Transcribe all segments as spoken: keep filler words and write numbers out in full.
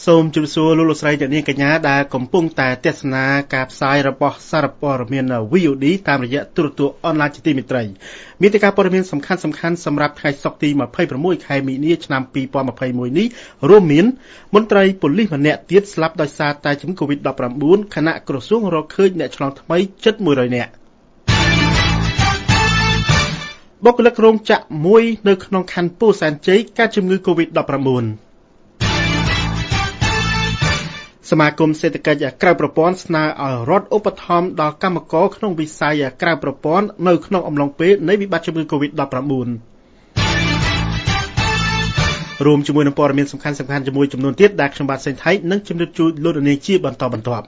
សូមជម្រាបសួរលោកលោកស្រីអ្នកនាងកញ្ញាដែលកំពុងតែទស្សនាការផ្សាយរបស់សារព័ត៌មាន វី អូ ឌី តាមរយៈទូរទស្សន៍អនឡាញជាទីមេត្រីមានតែការព័ត៌មានសំខាន់សំខាន់សម្រាប់ថ្ងៃសុក្រទីยี่สิบหกខែមីនាឆ្នាំยี่สิบยี่สิบเอ็ดនេះរួមមានមន្ត្រីប៉ូលីសម្នាក់ទៀតស្លាប់ដោយសារតែជំងឺ កូវីដ ដប់ប្រាំបួន ខណៈក្រសួងរកឃើញអ្នកឆ្លងថ្មីជិតមួយរយនាក់បុគ្គលិករោងចក្រមួយនៅក្នុងខណ្ឌពោធិ៍សែនជ័យកើតជំងឺ កូវីដ ដប់ប្រាំបួន សមាគមសេដ្ឋកិច្ចក្រៅប្រព័ន្ធស្នើឲ្យរដ្ឋឧបត្ថម្ភដល់កម្មករក្នុងវិស័យក្រៅប្រព័ន្ធនៅក្នុងអំឡុងពេលនៃវិបត្តិជំងឺ កូវីដ ដប់ប្រាំបួន រួមជាមួយនឹងព័ត៌មានសំខាន់ៗជាមួយចំនួនទៀតដែលខ្ញុំបាទសេងថៃនឹងជម្រាបជូនលោកនាងជាបន្តបន្ទាប់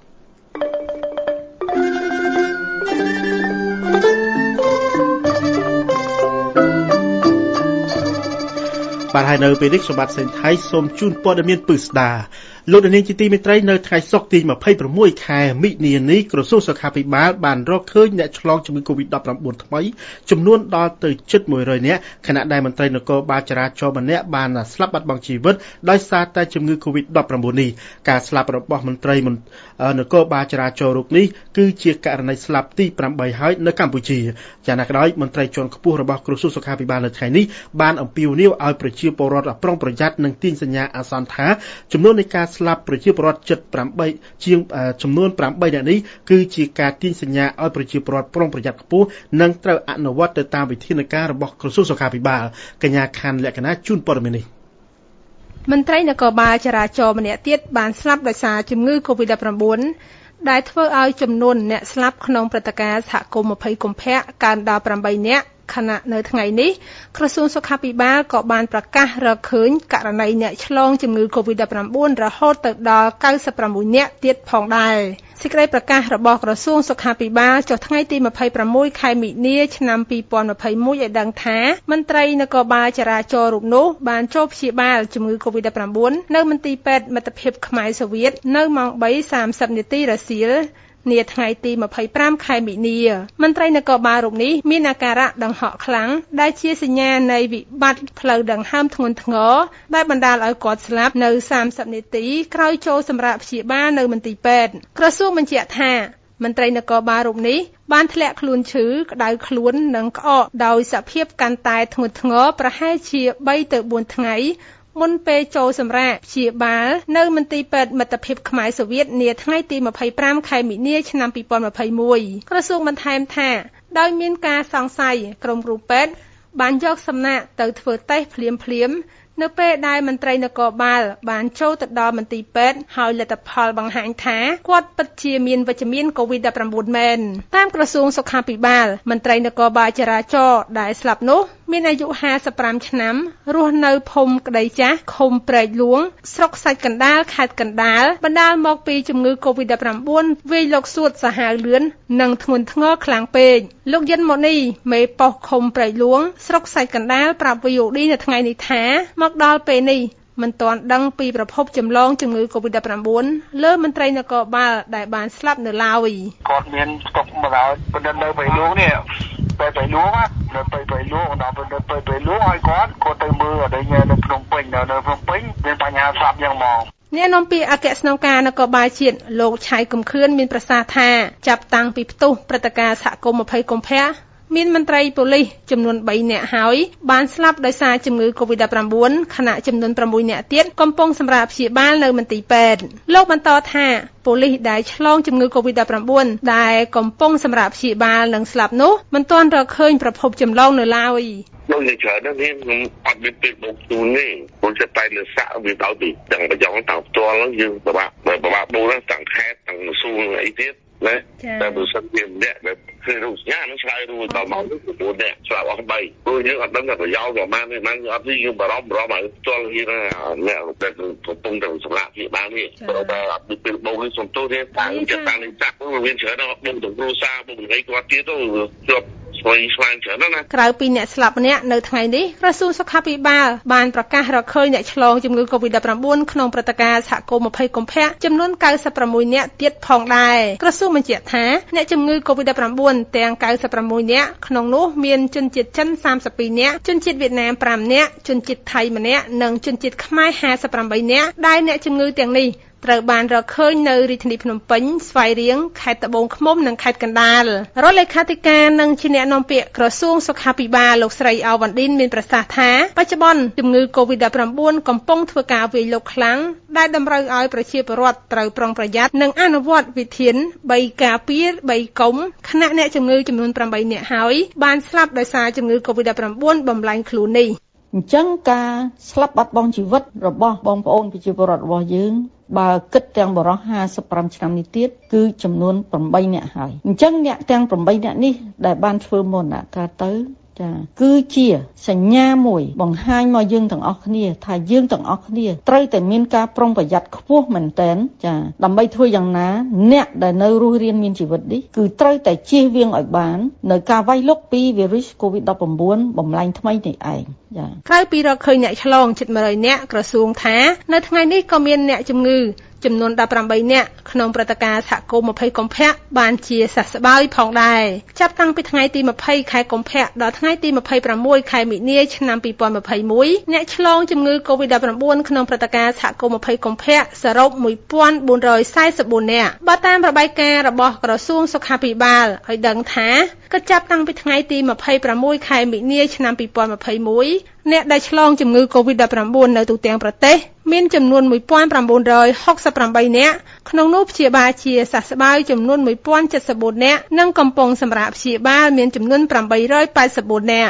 បាទហើយនៅពេលនេះខ្ញុំបាទសេងថៃសូមជូនព័ត៌មានពិស្ដាលោកនាងជាទីមេត្រីនៅថ្ងៃសុក្រទីยี่สิบหกខែមិនិនានេះក្រសួងសុខាភិបាលបានរកឃើញអ្នកឆ្លងជំងឺ កូវីដ ដប់ប្រាំបួន ថ្មីចំនួនដល់ទៅជិតមួយរយនាក់ខណៈដែលមន្ត្រីនគរបាលចរាចរណ៍ម្នាក់បានស្លាប់បាត់បង់ជីវិតដោយសារតែជំងឺ កូវីដ ដប់ប្រាំបួន នេះការស្លាប់របស់មន្ត្រីនគរបាលចរាចរណ៍រូបនេះគឺជាករណីស្លាប់ទីប្រាំបីហើយនៅកម្ពុជាយ៉ាងណាក៏ដោយមន្ត្រីជាន់ខ្ពស់របស់ក្រសួងសុខាភិបាលនៅថ្ងៃនេះបានអំពាវនាវឲ្យប្រជាពលរដ្ឋប្រុងប្រយ័ត្ននិងទាញសញ្ញាអាសន្នថាចំនួននៃការស្លាប់ប្រជាពលរដ្ឋជិតប្រាំបីជាងចំនួនប្រាំបីនាក់នេះគឺជាការទាញសញ្ញាឲ្យប្រជាពលរដ្ឋប្រុងប្រយ័ត្នខ្ពស់និងត្រូវអនុវត្តទៅតាមវិធានការរបស់ក្រសួងសុខាភិបាលកញ្ញាខណ្ឌលក្ខណៈជូនព័ត៌មាននេះមន្ត្រីនគរបាលចរាចរណ៍ម្នាក់ទៀតបានស្លាប់ដោយសារជំងឺ កូវីដ ដប់ប្រាំបួន ដែលធ្វើឲ្យចំនួនអ្នកស្លាប់ក្នុងព្រឹត្តិការណ៍សហគមន៍ยี่สิบកុម្ភៈកើនដល់ប្រាំបីនាក់ខណៈនៅថ្ងៃនេះក្រសួងសុខាភិបាលក៏បានប្រកាសរកឃើញករណីអ្នកឆ្លងជំងឺ កូវីដ ដប់ប្រាំបួន រហូតទៅដល់เก้าสิบหกនាក់ទៀតផងដែរសេចក្តីប្រកាសរបស់ក្រសួងសុខាភិបាលចុះថ្ងៃទីยี่สิบหกខែមិនិនាឆ្នាំยี่สิบยี่สิบเอ็ดឲ្យដឹងថាមន្ត្រីនគរបាលចរាចរណ៍រូបនោះបានចូលព្យាបាលជំងឺ កូវីដ ដប់ប្រាំបួន នៅមន្ទីរពេទ្យមិត្តភាពខ្មែរសូវៀតនៅម៉ោងបីសាមសិបនាទីរសៀលនាថ្ងៃទីยี่สิบห้าខែមិនិនាមន្ត្រីនគរបាលរូបនេះមានអាការៈដង្ហក់ខ្លាំងដែលជាសញ្ញានៃវិបត្តិផ្លូវដង្ហើមធ្ងន់ធ្ងរដែលបណ្ដាលឲ្យគាត់ស្លាប់នៅសាមសិបនាទីក្រោយចូលសម្រាកព្យាបាលនៅមន្ទីរពេទ្យក្រសួងបញ្ជាក់ថាមន្ត្រីនគរបាលរូបនេះបានធ្លាក់ខ្លួនឈឺក្តៅខ្លួននិងក្អកដោយសភាពកាន់តែធ្ងន់ធ្ងរប្រហែលជាបីទៅបួនថ្ងៃមុនពេលចូលសម្រាកព្យាបាលនៅមន្ទីរពេទ្យមិត្តភាពខ្មែរសូវៀតនាថ្ងៃទីยี่สิบห้าខែមិនិនាឆ្នាំยี่สิบยี่สิบเอ็ดក្រសួងបន្ថែមថាដោយមានការសង្ស័យក្រុមគ្រូពេទ្យបានយកសំណាក់ទៅធ្វើតេស្តភ្លាមៗនៅពេលដែលមន្ត្រីនគរបាលបានចូលទៅដល់មន្ទីរពេទ្យហើយលទ្ធផលបង្ហាញថាគាត់ពិតជាមានវិជ្ជមាន កូវីដ ដប់ប្រាំបួន មែនតាមក្រសួងសុខាភិបាលមន្ត្រីនគរបាលចរាចរណ៍ដែលស្លាប់នោះមានអាយុห้าสิบห้าឆ្នាំរស់នៅភូមិក្តីចាស់ឃុំព្រែកលួងស្រុកសាច់កណ្ដាលខេត្តកណ្ដាលបណ្ដាលមកពីជំងឺ កូវីដ ដប់ប្រាំបួន វាយលោកសួតសាហាវលឿននិងធ្ងន់ធ្ងរខ្លាំងពេកលោកយិនម៉ូនីមេប៉ុស្តិ៍ឃុំព្រែកលួងស្រុកសាច់កណ្ដាលប្រាប់ វី អូ ឌី នៅថ្ងៃនេះថាមកដល់ពេលនេះមិនទាន់ដឹងពីប្រភពចម្លងជំងឺ កូវីដ ដប់ប្រាំបួន លើមន្ត្រីនគរបាលដែលបានស្លាប់នៅឡើយគាត់មានស្តុកមកដល់បណ្ឌិតនៅព្រៃលួងនេះពេលព្រៃលួងនៅពេលព្រៃលួងដល់ពេលពេលព្រៃលួងឲ្យគាត់គាត់ទៅមើលអីនៅភ្នំពេញនៅភ្នំពេញមានបញ្ហាស្លាប់យ៉ាងហ្មងអ្នកនាំពាក្យអគ្គស្នងការនគរបាលជាតិលោកឆៃកំខឿនមានប្រសាសន៍ថាចាប់តាំងពីផ្ទុះព្រឹត្តិការណ៍សហគមន៍ยี่สิบកុម្ភៈមានមន្ត្រីប៉ូលីសចំនួនបីនាក់ហើយបានស្លាប់ដោយសារជំងឺ កូវីដ ដប់ប្រាំបួន ខណៈចំនួនប្រាំមួយនាក់ទៀតកំពុងសម្រាកព្យាបាលនៅមន្ទីរពេទ្យលោកបន្តថាប៉ូលីសដែលឆ្លងជំងឺ កូវីដ ដប់ប្រាំបួន ដែលកំពុងសម្រាកព្យាបាលនិងស្លាប់នោះមិនទាន់រកឃើញប្រភពចម្លងនៅឡើយដូចជាច្រើនណាស់នេះខ្ញុំអត់មានពេលបោកទូនទេព្រោះតែតែលើសាក់វាដល់ពីទាំងប្រយ៉ងតាំងផ្ទាល់យើងពិបាកពិបាកបូរទាំងខេតទាំងសួងអីទៀតណាតែបើសិនជាម្នាក់ដែលឃើញរូបសញ្ញានឹងឆ្លើយរួចដល់មកទៅ៩នាក់ឆ្លាប់អស់បីព្រោះយើងអត់ដឹងថាប្រយោជន៍ប្រមាណទេហ្នឹងអត់ទេយើងបារម្ភបារម្ភឲ្យផ្ទាល់យើងអ្នកដែលកំពុងតែសម្រាប់ជាបាននេះព្រោះតែអត់មានពេលបោកនេះសំទោសទេតែចិត្តតាំងនេះចាក់វាមានច្រើនដល់បងទៅគ្រូសាបងអីគាត់ទៀតទៅជាប់ស្វ័យស្វែងច្រើនណាក្រៅពីអ្នកស្លាប់ម្នាក់នៅថ្ងៃនេះក្រសួងសុខាភិបាលបានប្រកាសរកឃើញអ្នកឆ្លងជំងឺ កូវីដ ដប់ប្រាំបួន ក្នុងព្រឹត្តិការណ៍សហគមន៍ยี่สิบកុម្ភៈចំនួនកៅសិបប្រាំមួយនាក់ទៀតផងដែរក្រសួងបញ្ជាក់ថាអ្នកជំងឺ កូវីដ ដប់ប្រាំបួន ទាំងកៅសិបប្រាំមួយនាក់ក្នុងនោះមានជនជាតិចិនសាមសិបពីរនាក់ជនជាតិវៀតណាមប្រាំនាក់ជនជាតិថៃម្នាក់និងជនជាតិខ្មែរห้าสิบแปดនាក់ដែលអ្នកជំងឺទាំងនេះត្រូវបានរកឃើញនៅរាជធានីភ្នំពេញស្វាយរៀងខេត្តត្បូងឃ្មុំនិងខេត្តកណ្ដាលរដ្ឋលេខាធិការនិងជាអ្នកនាំពាក្យក្រសួងសុខាភិបាលលោកស្រីអវ៉ាន់ឌិនមានប្រសាសន៍ថាបច្ចុប្បន្នជំងឺ កូវីដ ដប់ប្រាំបួន កំពុងធ្វើការវាយលុកខ្លាំងដែលតម្រូវឲ្យប្រជាពលរដ្ឋត្រូវប្រុងប្រយ័ត្ននិងអនុវត្តវិធានបីការពារបីកុំខណៈអ្នកជំងឺចំនួនប្រាំបីនាក់ហើយបានស្លាប់ដោយសារជំងឺ កូវីដ ដប់ប្រាំបួន បំលែងខ្លួននេះអញ្ចឹងការស្លាប់បាត់បង់ជីវិតរបស់បងប្អូនប្រជាពលរដ្ឋរបស់យើងបើគិតទាំងបរិះห้าสิบห้าឆ្នាំនេះទៀតគឺចំនួនប្រាំបីនាក់ហើយអញ្ចឹងអ្នកទាំងប្រាំបីនាក់នេះដែលបានធ្វើមរណការទៅចាគឺជាសញ្ញាមួយបង្ហាញមកយើងទាំងអស់គ្នាថាយើងទាំងអស់គ្នាត្រូវតែមានការប្រុងប្រយ័ត្នខ្ពស់មែនទែនចាដើម្បីធ្វើយ៉ាងណាអ្នកដែលនៅរស់រានមានជីវិតនេះគឺត្រូវតែជៀសវាងឲ្យបាននៅការវាយលុកពីវីរុស កូវីដ ដប់ប្រាំបួន បំលែងថ្មីនេះឯងចាក្រៅពីរកឃើញអ្នកឆ្លងជិតមួយរយនាក់ក្រសួងថានៅថ្ងៃនេះក៏មានអ្នកជំងឺចំនួនដប់ប្រាំបីនាក់ក្នុងព្រឹត្តិការណ៍សហគមន៍ยี่สิบកុម្ភៈបានជាសះស្បើយផងដែរចាប់តាំងពីថ្ងៃទីยี่สิบខែកុម្ភៈដល់ថ្ងៃទីยี่สิบหกខែមិនិនាឆ្នាំยี่สิบยี่สิบเอ็ดអ្នកឆ្លងជំងឺ កូវីដ ដប់ប្រាំបួន ក្នុងព្រឹត្តិការណ៍សហគមន៍ยี่สิบកុម្ភៈសរុបmột nghìn bốn trăm四十四នាក់បើតាមរបាយការណ៍របស់ក្រសួងសុខាភិបាលឲ្យដឹងថាគិតចាប់តាំងពីថ្ងៃទីยี่สิบหกខែមិនិនាឆ្នាំยี่สิบยี่สิบเอ็ดអ្នកដែលឆ្លងជំងឺ កូវីដ ដប់ប្រាំបួន នៅទូទាំងប្រទេសមានចំនួនmột nghìn chín trămหกสิบแปดនាក់ក្នុងនោះព្យាបាលជាសះស្បើយចំនួនmột nghìnเจ็ดสิบสี่នាក់និងកំពុងសម្រាកព្យាបាលមានចំនួនแปดร้อยแปดสิบสี่នាក់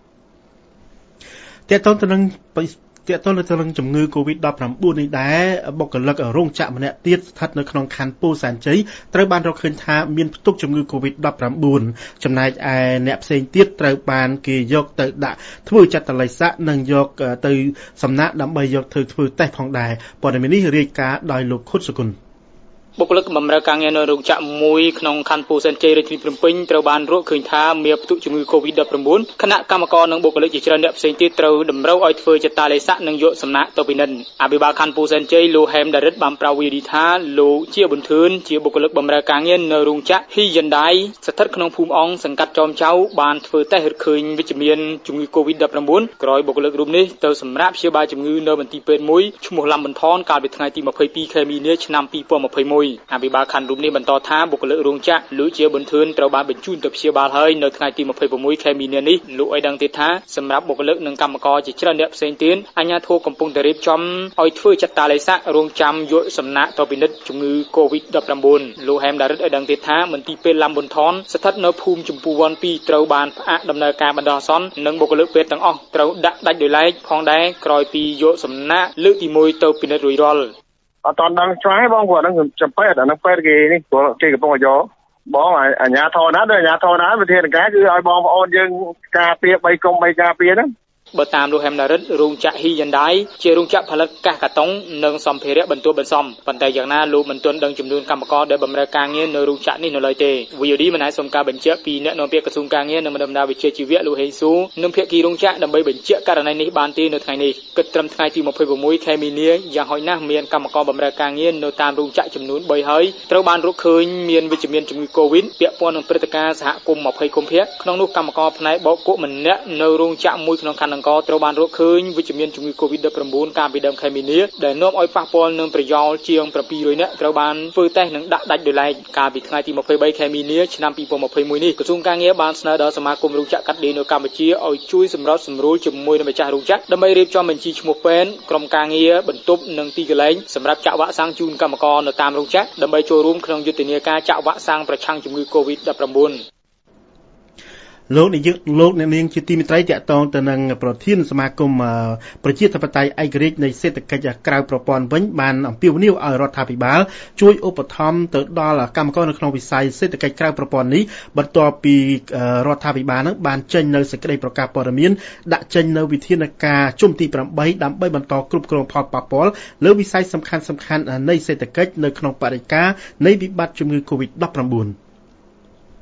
តើតើទៅនឹងទាក់ទងទៅនឹងជំងឺ កូវីដ ដប់ប្រាំបួន នេះដែរបុគ្គលិករោងចក្រម្នាក់ទៀតស្ថិតនៅក្នុងខណ្ឌពោធិ៍សែនជ័យត្រូវបានរកឃើញថាមានផ្ទុកជំងឺ កូវីដ ដប់ប្រាំបួន ចំណែកឯអ្នកផ្សេងទៀតត្រូវបានគេយកទៅដាក់ធ្វើចតុឡ័យស័កនិងយកទៅសំណាក់ដើម្បីយកទៅធ្វើតេស្តផងដែរព័ត៌មាននេះរាយការណ៍ដោយលោកខុតសុគន្ធបុគ្គលិកបម្រើការងារនៅរោងចក្រមួយក្នុងខណ្ឌពោធិ៍សែនជ័យរាជធានីភ្នំពេញត្រូវបានរកឃើញថាមានផ្ទុកជំងឺ កូវីដ ដប់ប្រាំបួន គណៈកម្មករនិងបុគ្គលិកជាច្រើនអ្នកផ្សេងទៀតត្រូវតម្រូវឲ្យធ្វើចតាឡេស័កនិងយកសំណាក់ទៅពិនិត្យអភិបាលខណ្ឌពោធិ៍សែនជ័យលោកហេមដារិតបានប្រាប់វីឌីថាលោកជាប៊ុនធឿនជាបុគ្គលិកបម្រើការងារនៅរោងចក្រ Hyundai ស្ថិតក្នុងភូមិអង្គសង្កាត់ចោមចៅបានធ្វើតេស្តរកឃើញវិជ្ជមានជំងឺ កូវីដ ដប់ប្រាំបួន ក្រោយបុគ្គលិករូបនេះទៅសម្រាប់ព្យាបាលជំងឺនៅមន្ទីរពេទ្យមួយឈ្មោះឡាំបន្ថនកាលពីថ្ងៃទីยี่สิบสองខែមីនាឆ្នាំยี่สิบยี่สิบเอ็ดអភិបាលខណ្ឌរូបនេះបន្តថាបុគ្គលិករោងចក្រលោកជាប៊ុនធឿនត្រូវបានបញ្ជូនទៅព្យាបាលហើយនៅថ្ងៃទីยี่สิบหกខែមីនានេះលោកឲ្យដឹងទៀតថាសម្រាប់បុគ្គលិកនិងកម្មករជាច្រើនអ្នកផ្សេងទៀតអាជ្ញាធរកំពុងតែរៀបចំឲ្យធ្វើចតាឡេស័ករងចាំយកសំណាក់ទៅពិនិត្យជំងឺ កូវីដ ដប់ប្រាំបួន លោកហេមដារិតឲ្យដឹងទៀតថាមន្ទីរពេទ្យឡាំបន្ថនស្ថិតនៅភូមិចម្ពោះវ័នពីរត្រូវបានផ្អាកដំណើរការបណ្ដោះអាសន្ននិងបុគ្គលិកពេទ្យទាំងអស់ត្រូវដាក់ដាច់ដោយឡែកផងដែរក្រោយពីយកសំណាក់លើកទីមួយទៅពិនិត្យរួចរាល់អត់តន់ដឹងឆ្លើយបងព្រោះហ្នឹងចាំពេទ្យអាហ្នឹងពេទ្យគេនេះព្រោះគេកំពុងយកបងអាញាធរណាដូចអាញាធរណាវិធានការគឺឲ្យបងប្អូនយើងការពារបីកុំបីការពារហ្នឹងបើតាមលោកហេមដារិតរោងចក្រ Hyundai ជារោងចក្រផលិតកាសកាតុងនិងសម្ភារៈបន្ទាប់បន្សំប៉ុន្តែយ៉ាងណាលោកមិនទាន់ដឹងចំនួនកម្មករដែលបម្រើការងារនៅរោងចក្រនេះនៅឡើយទេ វី អូ ឌី មិនអាចសុំការបញ្ជាក់ពីអ្នកនាំពាក្យក្រសួងការងារនិងបណ្ដាវិជ្ជាជីវៈលោកហេងស៊ូនិងភាគីរោងចក្រដើម្បីបញ្ជាក់ករណីនេះបានទេនៅថ្ងៃនេះគិតត្រឹមថ្ងៃទីยี่สิบหกខែមីនាយ៉ាងហោចណាស់មានកម្មករបម្រើការងារនៅតាមរោងចក្រចំនួនបីហើយត្រូវបានរកឃើញមានវិជ្ជមានជំងឺ កូវីដ ពាក់ព័ន្ធនឹងព្រឹត្តិការណ៍សហគមន៍ยี่สิบកុម្ភៈក្នុងនោះកម្មករផ្នែកបោកគក់ម្នាក់នៅរោងចក្រមួយក្នុងខណ្ឌអង្គរត្រូវបានរកឃើញវិជ្ជមានជំងឺ កូវីដ ដប់ប្រាំបួន កាលពីដើមខែមីនាដែលនាំឲ្យប៉ះពាល់នឹងប្រយោលជាងbảyរយនាក់ត្រូវបានធ្វើតេស្តនិងដាក់ដាច់ដោយឡែកកាលពីថ្ងៃទីยี่สิบสามខែមីនាឆ្នាំยี่สิบยี่สิบเอ็ดនេះក្រសួងការងារបានស្នើដល់សមាគមរោងចក្រកាត់ដេរនៅកម្ពុជាឲ្យជួយសម្របសម្រួលជាមួយនឹងម្ចាស់រោងចក្រដើម្បីរៀបចំបញ្ជីឈ្មោះពេនក្រុមការងារបន្ទប់និងទីកន្លែងសម្រាប់ចាក់វ៉ាក់សាំងជូនកម្មករនៅតាមរោងចក្រដើម្បីចូលរួមក្នុងយុទ្ធនាការចាក់វ៉ាក់សាំងប្រឆាំងជំងឺ កូវីដ ដប់ប្រាំបួនលោកនាយកលោកអ្នកនាងជាទីមេត្រីតាក់ទងទៅនឹងប្រធានសមាគមប្រជាធិបតេយ្យឯករាជ្យនៃសេដ្ឋកិច្ចក្រៅប្រព័ន្ធវិញបានអំពាវនាវឲ្យរដ្ឋាភិបាលជួយឧបត្ថម្ភទៅដល់កម្មករនៅក្នុងវិស័យសេដ្ឋកិច្ចក្រៅប្រព័ន្ធនេះបន្ទាប់ពីរដ្ឋាភិបាលនឹងបានចេញនៅសេចក្តីប្រកាសព័ត៌មានដាក់ចេញនៅវិធានការជុំទីប្រាំបីដើម្បីបន្តគ្រប់គ្រងផលប៉ះពាល់លើវិស័យសំខាន់ៗនៃសេដ្ឋកិច្ចនៅក្នុងបរិយាកាសនៃវិបត្តិជំងឺ កូវីដ ដប់ប្រាំបួន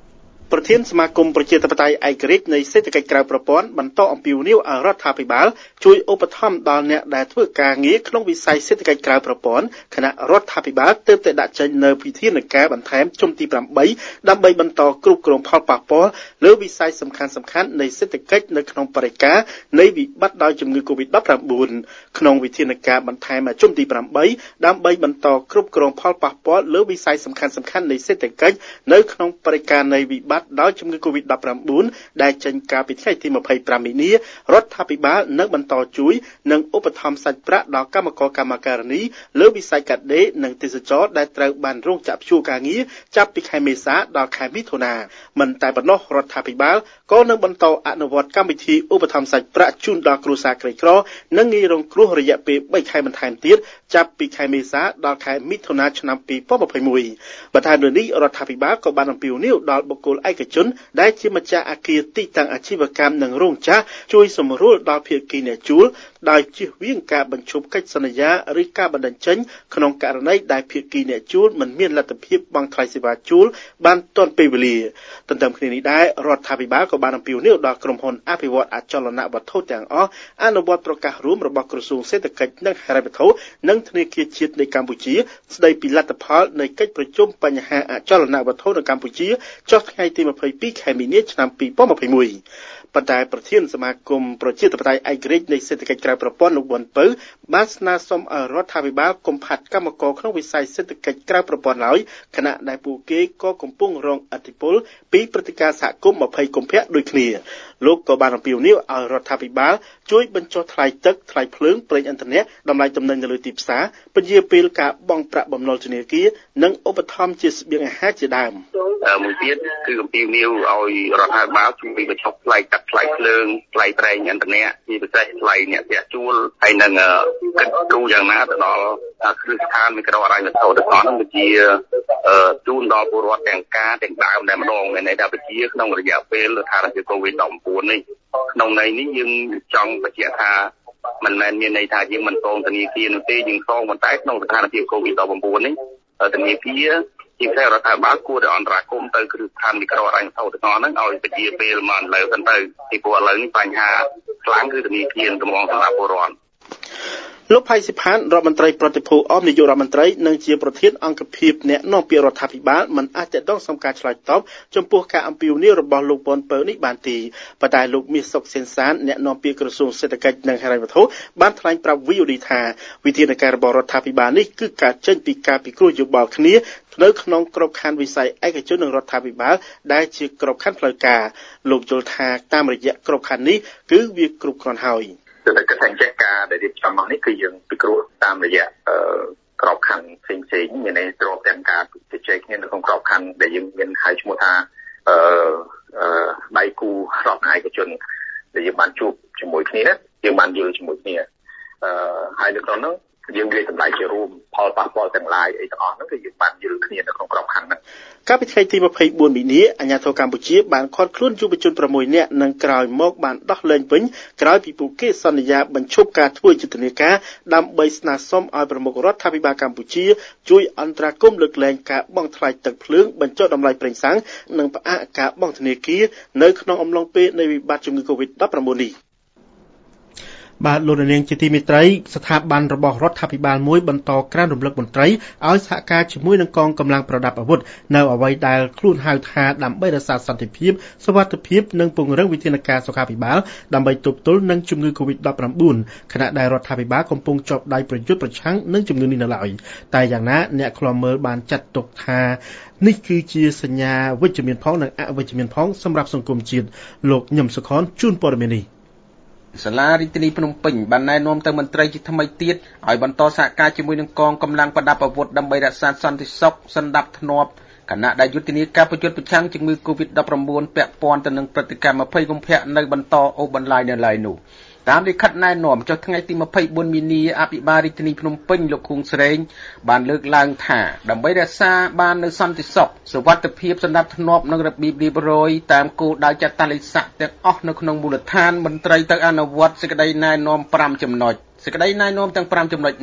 ប្រធានសមាគមប្រជាធិបតេយ្យឯករាជ្យនៃសេដ្ឋកិច្ចក្រៅប្រព័ន្ធបន្តអំពាវនាវឲ្យរដ្ឋាភិបាលជួយឧបត្ថម្ភដល់អ្នកដែលធ្វើការងារក្នុងវិស័យសេដ្ឋកិច្ចក្រៅប្រព័ន្ធគណៈរដ្ឋាភិបាលទើបតែដាក់ចេញនៅវិធានការបន្ថែមជុំទីប្រាំបីដើម្បីបន្តគ្រប់គ្រងផលប៉ះពាល់លើវិស័យសំខាន់សំខាន់នៃសេដ្ឋកិច្ចនៅក្នុងបរិយាកាសនៃវិបត្តិដោយជំងឺ កូវីដ ដប់ប្រាំបួន ក្នុងវិធានការបន្ថែមជុំទីប្រាំបីដើម្បីបន្តគ្រប់គ្រងផលប៉ះពាល់លើវិស័យសំខាន់សំខាន់នៃសេដ្ឋកិច្ចនៅក្នុងបរិយាកាសនៃវិបត្តិដោយជំងឺ កូវីដ ដប់ប្រាំបួន ដែលចេញកាលពីថ្ងៃទីម្ភៃប្រាំមីនារដ្ឋាភិបាលនឹងបន្តជួយនិងឧបត្ថម្ភសាច់ប្រាក់ដល់កម្មករកម្មការិនីលើវិស័យកាត់ដេរនិងទេសចរណ៍ដែលត្រូវបានរងចាក់ព្យួរការងារចាប់ពីខែមេសាដល់ខែមិថុនាមិនតែប៉ុណ្ណោះរដ្ឋាភិបាលក៏នឹងបន្តអនុវត្តកម្មវិធីឧបត្ថម្ភសាច់ប្រាក់ជូនដល់គ្រួសារក្រីក្រនិងងាយរងគ្រោះរយៈពេលបីខែបន្ថែមទៀតចាប់ពីខែមេសាដល់ខែមិថុនាឆ្នាំពីរពាន់ម្ភៃមួយ បន្ថែមលើនេះរដ្ឋាភិបាលក៏បានអំពាវនាវដល់បុគ្គលឯកជនដែលជាម្ចាស់អគារទីតាំងអាជីវកម្មនិងរោងចក្រជួយសម្រួលដល់ភាគីអ្នកជួលដោយជៀសវាងការបញ្ឈប់កិច្ចសន្យាឬការបណ្តេញចេញក្នុងករណីដែលភាគីអ្នកជួលមិនមានលទ្ធភាពបង់ថ្លៃសេវាជួលបានទាន់ពេលវេលាទន្ទឹមគ្នានេះដែររដ្ឋាភិបាលក៏បានអំពាវនាវដល់ក្រុមហ៊ុនអភិវឌ្ឍអចលនវត្ថុទាំងអស់អនុវត្តប្រកាសរួមរបស់ក្រសួងសេដ្ឋកិច្ចនិងហិរញ្ញវត្ថុនិងធនាគារជាតិនៃកម្ពុជាស្ដីពីលទ្ធផលនៃកិច្ចប្រជុំបញ្ហាអចលនវត្ថុនៅកម្ពុជាចុះថ្ងៃទីម្ភៃពីរខែមីនាឆ្នាំពីរពាន់ម្ភៃមួយ ប៉ុន្តែប្រធានសមាគមប្រជាធិបតេយ្យឯករាជ្យនៃសេដ្ឋកិច្ចក្រៅប្រព័ន្ធលោកប៊ុនពៅបានស្នើសុំឲ្យរដ្ឋាភិបាលកុំផាត់កម្មករក្នុងវិស័យសេដ្ឋកិច្ចក្រៅប្រព័ន្ធឡើយខណៈដែលពួកគេក៏កំពុងរងឥទ្ធិពលពីព្រឹត្តិការណ៍សហគមន៍ម្ភៃកុម្ភៈដូចគ្នាលោកក៏បានអំពាវនាវឲ្យរដ្ឋាភិបាលជួយបញ្ចុះថ្លៃទឹកថ្លៃភ្លើងប្រេងឥន្ធនៈតម្លៃទំនិញនៅលើទីផ្សារពន្យាពេលការបង់ប្រាក់បំណុលធនាគារនិងឧបត្ថម្ភជាស្បៀងអាហារជាដើមមួយទៀតគឺអំពាវនាវឲ្យរដ្ឋាភិបាលជួយបញ្ចុះថ្លៃទឹកថ្លៃភ្លើងថ្លៃប្រេងឥន្ធនៈជាពិសេសថ្លៃអ្នកផ្ទះជួលហើយនឹងកិច្ចទូយ៉ាងណាទៅដល់គ្រឹះស្ថានមីក្រូហិរញ្ញវត្ថុទាំងអស់នោះដូចជាជូនដល់ពលរដ្ឋទាំងការទាំងដើមតែម្ដងមានន័យថាវិជាក្នុងរយៈពេលស្ថានភាពកូវីដ ដប់ប្រាំបួន នេះក្នុងន័យនេះយើងចង់បញ្ជាក់ថាមិនមែនមានន័យថាយើងមិនសងធនាគារនោះទេយើងសងប៉ុន្តែក្នុងស្ថានភាពកូវីដ ដប់ប្រាំបួន នេះធនាគារជាពិសេសរដ្ឋាភិបាលគួរតែអន្តរាគមន៍ទៅគ្រឹះស្ថានមីក្រូហិរញ្ញវត្ថុទាំងអស់ហ្នឹងឲ្យវិជាពេលមកលើសិនទៅពីព្រោះឥឡូវនេះបញ្ហាខ្លាំងគឺធនាគារកំងសម្រាប់ពលរដ្ឋលោកផៃសិផានរដ្ឋមន្ត្រីប្រតិភូអមនាយករដ្ឋមន្ត្រីនិងជាប្រធានអង្គភិបអ្នកនាំពាក្យរដ្ឋាភិបាលមិនអាចតតងសំការឆ្លើយតបចំពោះការអំពាវនាវរបស់លោកប៊ុនពៅនេះបានទេប៉ុន្តែលោកមាសសុកសេនសានអ្នកនាំពាក្យក្រសួងសេដ្ឋកិច្ចនិងហិរញ្ញវត្ថុបានថ្លែងប្រាប់ វី អូ ឌី ថាវិធានការរបស់រដ្ឋាភិបាលនេះគឺការចេញពីការពិគ្រោះយោបល់គ្នានៅក្នុងក្របខ័ណ្ឌវិស័យឯកជននិងរដ្ឋាភិបាលដែលជាក្របខ័ណ្ឌផ្លូវការលោកយល់ថាតាមរយៈក្របខ័ណ្ឌនេះគឺវាគ្រប់គ្រាន់ហើយតែកិច្ចសញ្ញការដែលរៀបចំមកនេះគឺយើងពិគ្រោះតាមរយៈក្របខ័ណ្ឌផ្សេងផ្សេងមានន័យស្របទាំងការជជែកគ្នានៅក្នុងក្របខ័ណ្ឌដែលយើងមានហៅឈ្មោះថាអឺដៃគូរដ្ឋឯកជនដែលយើងបានជួបជាមួយគ្នាយើងបានយល់ជាមួយគ្នាអឺហើយនៅក្នុងនោះយើងនិយាយតម្លៃជារួមផលប៉ះពាល់ទាំងឡាយអីទាំងអស់ហ្នឹងគឺយើងបានយល់គ្នានៅក្នុងក្របខ័ណ្ឌហ្នឹងកាលពីថ្ងៃទីម្ភៃបួនមីនាអាជ្ញាធរកម្ពុជាបានឃាត់ខ្លួនយុវជនប្រាំមួយនាក់និងក្រោយមកបានដោះលែងវិញក្រោយពីពួកគេសន្យាបញ្ឈប់ការធ្វើយុទ្ធនាការដើម្បីស្នើសុំឲ្យប្រមុខរដ្ឋាភិបាលកម្ពុជាជួយអន្តរាគមន៍លើកលែងការបង់ថ្លៃទឹកភ្លើងបញ្ចុះតម្លៃប្រេងសាំងនិងផ្អាកការបង់ធនាគារនៅក្នុងអំឡុងពេលនៃវិបត្តិជំងឺ កូវីដ ដប់ប្រាំបួន នេះបាទលោកនាងជាទីមេត្រីស្ថាប័នរបស់រដ្ឋាភិបាលមួយបន្តក្រានរំលឹកមន្ត្រីឲ្យសហការជាមួយនឹងកងកម្លាំងប្រដាប់អាវុធនៅអ្វីដែលខ្លួនហៅថាដើម្បីរក្សាសន្តិភាពសុវត្ថិភាពនិងពង្រឹងវិធានការសុខាភិបាលដើម្បីទប់ទល់នឹងជំងឺ កូវីដ ដប់ប្រាំបួន ខណៈដែលរដ្ឋាភិបាលកំពុងជាប់ដៃប្រយុទ្ធប្រឆាំងនឹងជំងឺនេះនៅឡើយតែយ៉ាងណាអ្នកខ្លាំមើលបានចាត់ទុកថានេះគឺជាសញ្ញាវិជ្ជមានផងនិងអវិជ្ជមានផងសម្រាប់សង្គមជាតិលោកញឹមសុខនជូនព័ត៌មាននេះសាលារាជធានីភ្នំពេញបានណែនាំទៅមន្ត្រីជាថ្មីទៀតឲ្យបន្តសហការជាមួយនឹងកងកម្លាំងប្រដាប់អាវុធដើម្បីរក្សាសន្តិសុខសណ្ដាប់ធ្នាប់ខណៈដែលយុទ្ធនាការប្រយុទ្ធប្រឆាំងជំងឺ កូវីដ ដប់ប្រាំបួន ពាក់ព័ន្ធទៅនឹងព្រឹត្តិការណ៍ម្ភៃកុម្ភៈនៅបន្តអូសបន្លាយនៅឡើយនោះតាមលិខិតណែនាំចុះថ្ងៃទីម្ភៃបួនមីនាអភិបាលរាជធានីភ្នំពេញលោកខួងស្រេងបានលើកឡើងថាដើម្បីរក្សាបាននូវសន្តិសុខសុវត្ថិភាពសណ្ដាប់ធ្នាប់និងរបៀបរៀបរយតាមគោលដៅចាត់តាលិស័កទាំងអស់នៅក្នុងមូលដ្ឋានមន្ត្រីទៅអនុវត្តសេចក្តីណែនាំប្រាំចំណុចសេចក្តីណែនាំទាំងប្រាំចំណុចនោះ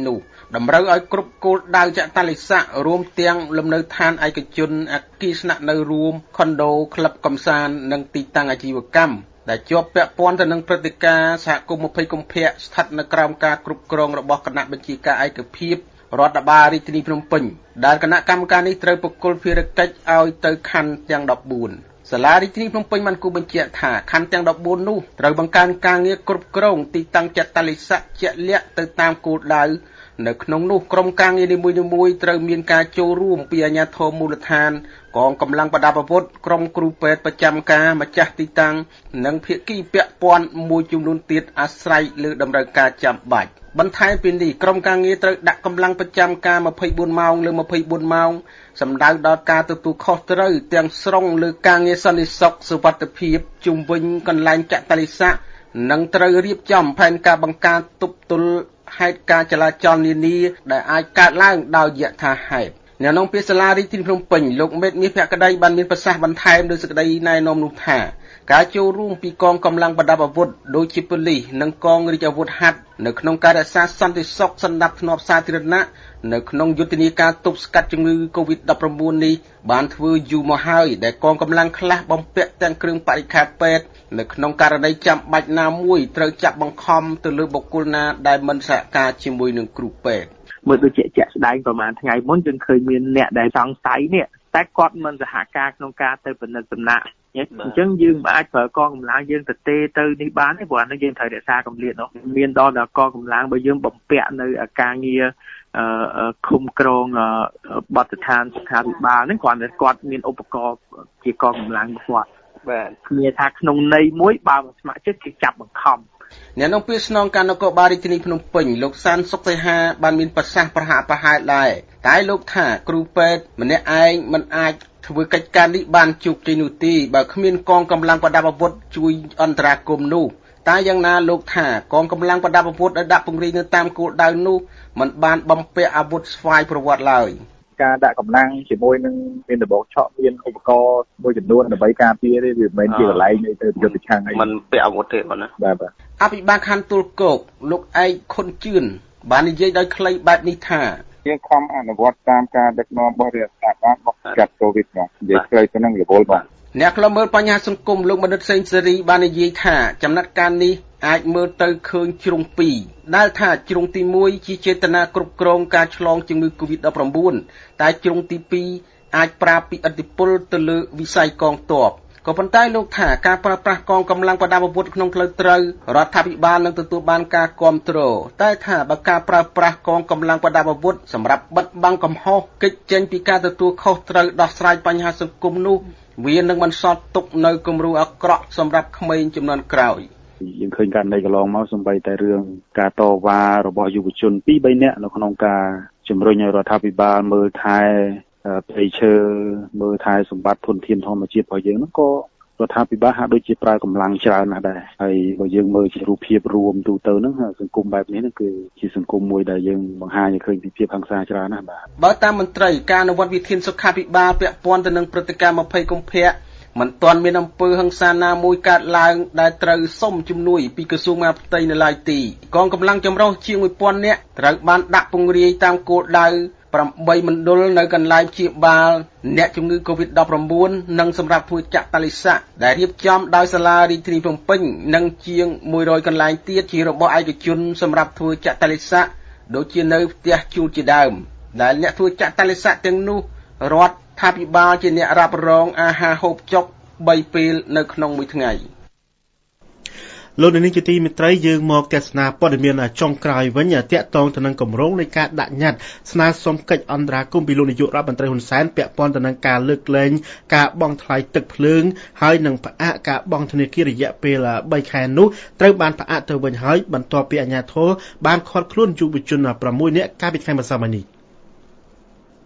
តម្រូវឲ្យគ្រប់គោលដៅចតាលិស័ករួមទាំងលំនៅឋានឯកជនអគារស្នាក់នៅរួមខុនដូក្លឹបកំសាន្តនិងទីតាំងអាជីវកម្មដែលជាប់ពាក់ព័ន្ធទៅនឹងព្រឹត្តិការណ៍សហគមន៍ម្ភៃកុម្ភៈស្ថិតនៅក្រោមការគ្រប់គ្រងរបស់គណៈបញ្ជាការឯកភាពរដ្ឋបាលរាជធានីភ្នំពេញដែលគណៈកម្មការនេះត្រូវប្រគល់ភារកិច្ចឲ្យទៅខណ្ឌទាំងដប់បួនសាលារាជធានីភ្នំពេញបានគូបញ្ជាក់ថាខណ្ឌទាំងដប់បួននោះត្រូវបង្កើនការងារគ្រប់គ្រងទីតាំងចតាលិស័កជាក់លាក់ទៅតាមគោលដៅនៅក្នុងនោះក្រុមការងារនីមួយៗត្រូវមានការចូលរួមពីអាជ្ញាធរមូលដ្ឋានកងកម្លាំងប្រដាប់អាវុធក្រុមគ្រូពេទ្យប្រចាំការម្ចាស់ទីតាំងនិងភាគីពាក់ព័ន្ធមួយចំនួនទៀតអាស្រ័យលើតម្រូវការចាំបាច់បន្ថែមពីនេះក្រុមការងារត្រូវដាក់កម្លាំងប្រចាំការម្ភៃបួនម៉ោងលើម្ភៃបួនម៉ោងសម្ដៅដល់ការទទួលខុសត្រូវទាំងស្រុងលើការងារសន្តិសុខសុវត្ថិភាពជុំវិញកន្លែងចតាលិស័កនិងត្រូវរៀបចំផែនការបង្ការទប់ទល់ហេតុការចលាចលនានាដែលអាចកើតឡើងដោយយថាហេតុអ្នកនាំពាក្យសាលារាជធានីភ្នំពេញលោកមេតមាសភក្តីបានមានប្រសាសន៍បន្ថែមលើសេចក្តីណែនាំនោះថាការចូលរួមពីកងកម្លាំងប្រដាប់អាវុធដូចជាប៉ូលីសនិងកងរាជអាវុធហត្ថនៅក្នុងការរក្សាសន្តិសុខសណ្ដាប់ធ្នាប់សាធារណៈនៅក្នុងយុទ្ធនាការទប់ស្កាត់ជំងឺ កូវីដ ដប់ប្រាំបួន នេះបានធ្វើយូរមកហើយដែលកងកម្លាំងខ្លះបំពាក់ទាំងគ្រឿងបរិក្ខារពេទ្យនៅក្នុងករណីចាំបាច់ណាមួយត្រូវចាប់បង្ខំទៅលើបុគ្គលណាដែលមិនសហការជាមួយនឹងគ្រូពេទ្យមើលដូចជាជាក់ស្ដែងប្រហែលថ្ងៃមុនយើងឃើញមានអ្នកដែលសង្ស័យនេះតែគាត់មិនសហការក្នុងការទៅពិនិត្យសំណាក់អញ្ចឹងយើងមិនអាចប្រើកងកម្លាំងយើងទៅទេទៅនេះបានទេព្រោះហ្នឹងយើងត្រូវរក្សាកម្រិតនោះមានដល់ដល់កងកម្លាំងបើយើងបំពាក់នៅការងារអឺឃុំក្រងបទដ្ឋានសុខាភិបាលហ្នឹងគ្រាន់តែគាត់មានឧបករណ៍ជាកងកម្លាំងគាត់បាទគ្នាថាក្នុងន័យមួយបើមិនស្ម័គ្រចិត្តគេចាប់បង្ខំអ្នកនាំពាក្យស្នងការនគរបាលរាជធានីភ្នំពេញលោកសានសុកសីហាបានមានប្រសាសន៍ប្រហាក់ប្រហែលដែរតែលោកថាគ្រូពេទ្យម្នាក់ឯងមិនអាចធ្វើកិច្ចការនេះបានជោគជ័យនោះទេបើគ្មានកងកម្លាំងប្រដាប់អាវុធជួយអន្តរាគមន៍នោះតែយ៉ាងណាលោកថាកងកម្លាំងប្រដាប់អាវុធដែលដាក់ពង្រាយនៅតាមគោលដៅនោះមិនបានបំពាក់អាវុធស្វ័យប្រវត្តិឡើយការដាក់កម្លាំងជាមួយនឹងមានដំបូងឆក់មានឧបករណ៍មួយចំនួនដើម្បីការពារទេវាមិនមែនជាកន្លែងនៃទៅយុទ្ធប្រឆាំងអីមិនពាក់អាវុធទេបងណាបាទបាទអភិបាលខណ្ឌទួលគោកលោកឯកខុនជឿនបាននិយាយដោយខ្លីបែបនេះថាយើងខំអនុវត្តតាមការដឹកនាំរបស់រដ្ឋាភិបាលរបស់កាត់កូវីដមកនិយាយខ្លីទៅនឹងរវល់បាទអ្នកខ្លមើលបញ្ហាសង្គមលោកមនិតសេងសេរីបាននិយាយថាចំណាត់ការនេះអាចមើលទៅឃើញជ្រុងពីរដែលថាជ្រុងទីមួយជាចេតនាគ្រប់គ្រងការឆ្លងជំងឺ កូវីដ ដប់ប្រាំបួន តែជ្រុងទីពីរអាចប្រើពីឥទ្ធិពលទៅលើវិស័យកងទ័ពក៏ប៉ុន្តែលោកថាការប្រើប្រាស់កងកម្លាំងប្រដាប់អាវុធក្នុងផ្លូវត្រូវរដ្ឋាភិបាលនឹងទទួលបានការគាំទ្រតែថាបើការប្រើប្រាស់កងកម្លាំងប្រដាប់អាវុធសម្រាប់បិទបាំងកំហុសគេចចេញពីការទទួលខុសត្រូវដោះស្រាយបញ្ហាសង្គមនោះវានឹងបន្សល់ទុកនៅគំរូអាក្រក់សម្រាប់ក្មេងជំនាន់ក្រោយយើងឃើញករណីកន្លងមកសម្បីតែរឿងការតវ៉ារបស់យុវជន ពីរបី នាក់នៅក្នុងការជំរុញឲ្យរដ្ឋាភិបាលមើលថែព្រៃឈើមើលថែសម្បត្តិធនធានធម្មជាតិរបស់យើងហ្នឹងក៏រដ្ឋាភិបាលហាក់ដូចជាប្រើកម្លាំងច្រើនណាស់ដែរហើយបើយើងមើលជារូបភាពរួមទូទៅហ្នឹងសង្គមបែបនេះហ្នឹងគឺជាសង្គមមួយដែលយើងបង្ហាញឲ្យឃើញពីភាពហិង្សាច្រើនណាស់បាទបើតាមមន្ត្រីការអនុវត្តវិធានសុខាភិបាលពាក់ព័ន្ធទៅនឹងព្រឹត្តិការណ៍ម្ភៃកុម្ភៈមិនទាន់មានអំពើហិង្សាណាមួយកើតឡើងដែលត្រូវសុំជំនួយពីក្រសួងមហាផ្ទៃនៅឡើយទេកងកម្លាំងចម្រុះជាងមួយពាន់នាក់ត្រូវបានដាក់ពង្រាយតាមគោលដៅប្រាំបីមណ្ឌលនៅកន្លែងព្យាបាលអ្នកជំងឺ កូវីដ ដប់ប្រាំបួន និងសម្រាប់ធ្វើចតាលិស័កដែលរៀបចំដោយសាលារាជធានីភ្នំពេញនិងជាងមួយរយកន្លែងទៀតជារបស់ឯកជនសម្រាប់ធ្វើចតាលិស័កដូចជានៅផ្ទះជួលជាដើមដែលអ្នកធ្វើចតាលិស័កទាំងនោះរដ្ឋាភិបាលជាអ្នករ៉ាប់រងអាហារហូបចុកបីពេលនៅក្នុងមួយថ្ងៃលោកនាងជាទីមេត្រីយើងមកទស្សនាព័ត៌មានចុងក្រោយវិញតាក់ទងទៅនឹងគម្រោងនៃការដាក់ញត្តិស្នើសុំកិច្ចអន្តរាគមន៍ពីលោកនាយករដ្ឋមន្ត្រីហ៊ុនសែនពាក់ព័ន្ធទៅនឹងការលើកលែងការបង់ថ្លៃទឹកភ្លើងហើយនឹងផ្អាកការបង់ធនាគាររយៈពេលបីខែនោះត្រូវបានផ្អាកទៅវិញហើយបន្ទាប់ពីអាជ្ញាធរបានឃាត់ខ្លួនយុវជនប្រាំមួយនាក់កាលពីថ្ងៃម្សិលមិញនេះ